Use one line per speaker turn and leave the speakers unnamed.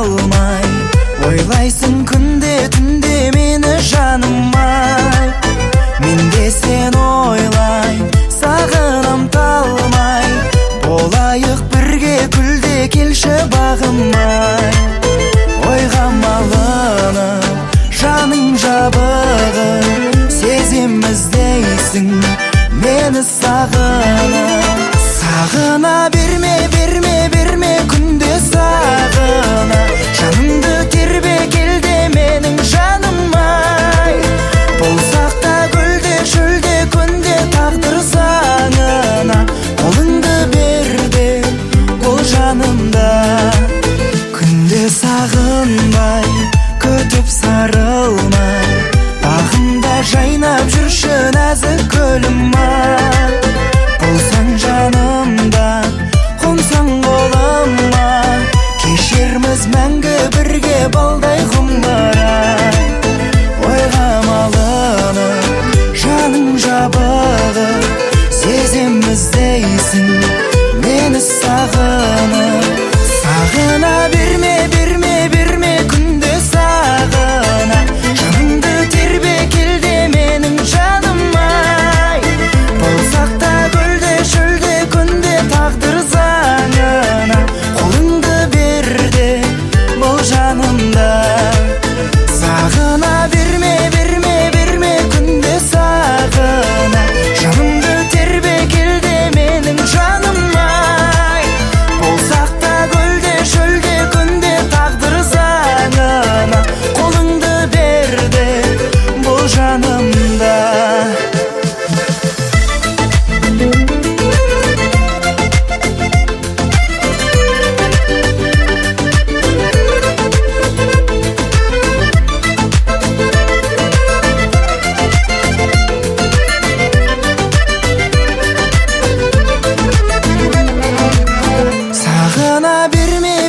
талмай, ойлайсың күнде түнде мені жаным-ай. Мен де сен ойлай, сағынам талмай, болайық бірге күлде келші бағым-ай. Ойға малынып, жаның жабығып, сеземіз дейсің мені сағынып. Сағына берме, берме, берме күнде сағына, жанымды тербе келде менің жаным-ай. Болсақ та гүлде шөлде күнде тағдыр заңына, қолыңды берде ол жанымда. Күнде сағынбай, күтіп сарылмай, бағымда жайнап жүрші нәзік гүлім-ай. Болсаң жанымда, қонсаң қолыма, кешерміз мәңгі бірге балдай ғұмыр-ай. Ойға малынып, жаның жабығып, сеземіз дейсің мені сағынып. Сағына берме, берме, берме күнде сағына, жанымды тербе келде менің жаным-ай. Болсақ та гүлде шөлде күнде тағдыр заңына, қолыңды берде бұл жанымда. Сағына берме, берме, берме күнде сағына, жанымды тербе келде менің жаным-ай. Болсақ та гүлде шөлде күнде тағдыр заңына, қолыңды берде бұл жанымда. Сағына берме,